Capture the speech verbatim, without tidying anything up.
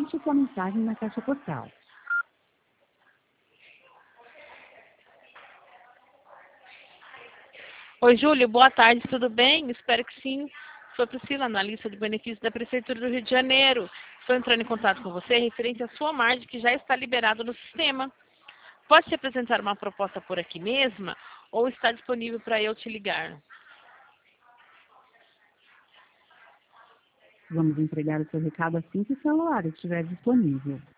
Deixe sua mensagem na caixa postal. Oi, Júlio, boa tarde, tudo bem? Espero que sim. Sou Priscila, analista de benefícios da Prefeitura do Rio de Janeiro. Estou entrando em contato com você referente à sua margem, que já está liberado no sistema. Pode te apresentar uma proposta por aqui mesma ou está disponível para eu te ligar? Vamos entregar o seu recado assim que o celular estiver disponível.